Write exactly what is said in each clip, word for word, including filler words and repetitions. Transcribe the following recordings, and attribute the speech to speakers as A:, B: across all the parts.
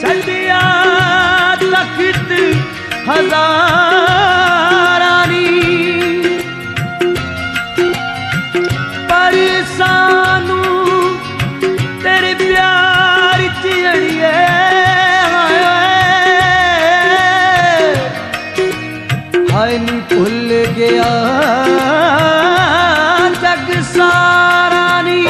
A: छड़िया तख्त हजारानी पर सानू तेरे प्यार च अड़िए हाय नी भुल गया जग सारा नी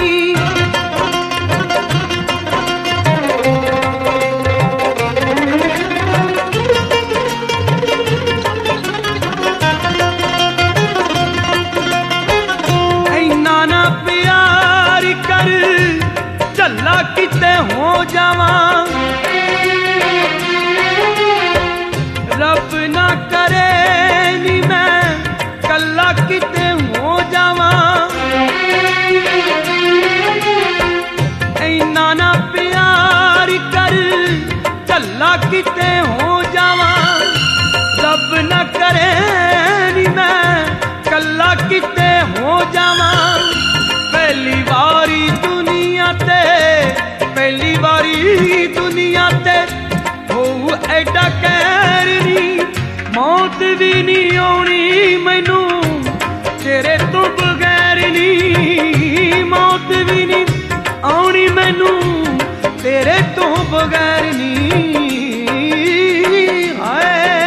A: इन्ना ना प्यार कर झल्ला किते हो जावा रब ना करे नी मैं कल्ला किते हो जावा इन्ना ना प्यार कर झल्ला किते हो जावा रब ना करे नी मैं कल्ला किते हो जावा पहली बारी दुनिया ते पहली बारी दुनिया ते हो एडा कहर नी मौत भी नहीं आनी मैनू तेरे तो बगैर नी मौत भी नहीं आनी मैनू तेरे तो बगैर नी हाय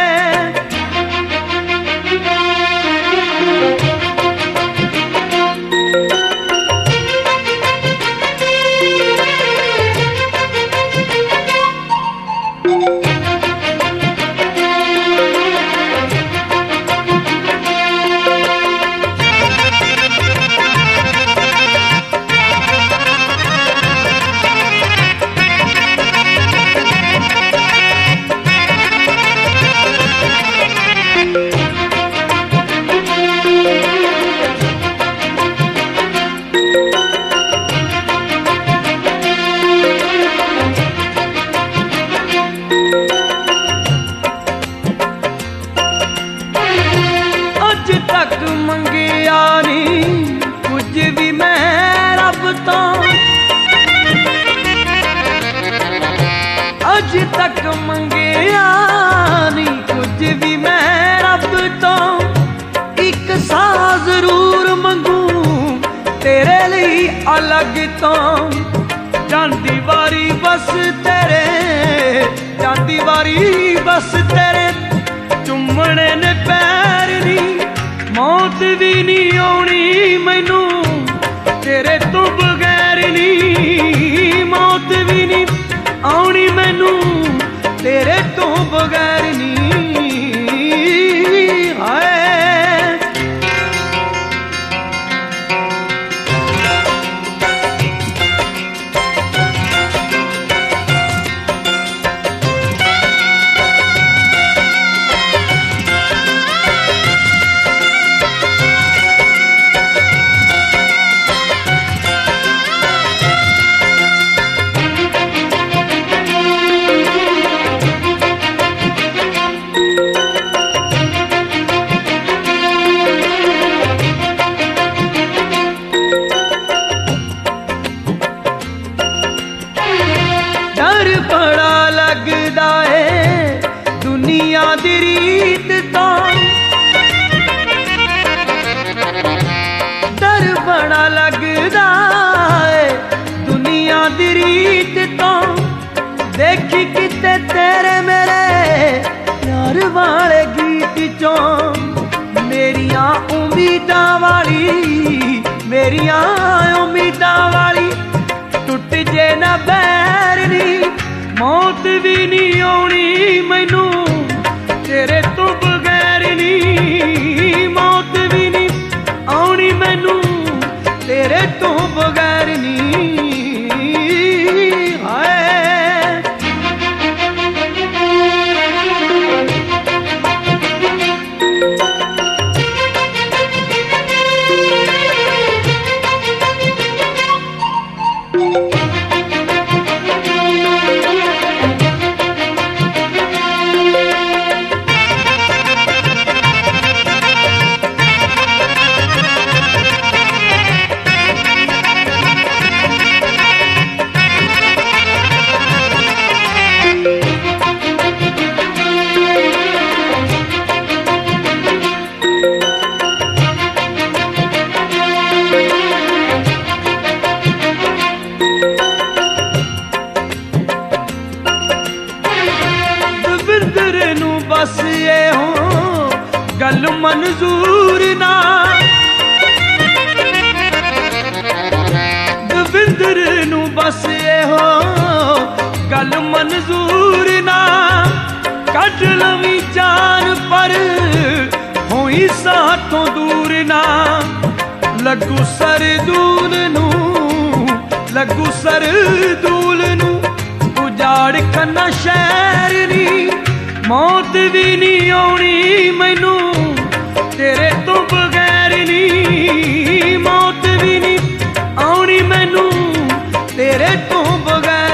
A: तक मंगिया नहीं कुछ भी मैं रब तो अज तक मंगिया नहीं कुछ भी मैं रब तो एक सा जरूर मंगू तेरे लिए अलग तो जांदी वारी बस तेरे जांदी वारी बस तेरे चुम्मने ने पैर नहीं मौत भी नहीं आनी मैनू तेरे तो बगैर नी मौत भी नहीं आनी मैनू तेरे तो बगैर नी हाय डर बड़ा लगदा है दुनिया दी रीत तो डर बड़ा लगदा है दुनिया दी रीत तो देखी किते तेरे मेरे प्यार वाले गीत चो मेरिया उम्मीदां वाली मेरिया उम्मीदां वाली टुट जे ना बैर नी मौत भी नहीं आनी मैनू तेरे तो बगैर नी मौत भी नहीं आनी मैनू तेरे तो बगैर नी हाय मंजूर ना। दविंदर नू बस हो गल मंजूर ना। कट लवी जान पर होई साथों दूर ना। लगू सरदूल नू लगू सरदूल नू उजाड़ खन्ना शहर नी। मौत भी नहीं आउणी मैनू तेरे तो बगैर नी। मौत भी नहीं आउणी मैनू तेरे तो बगैर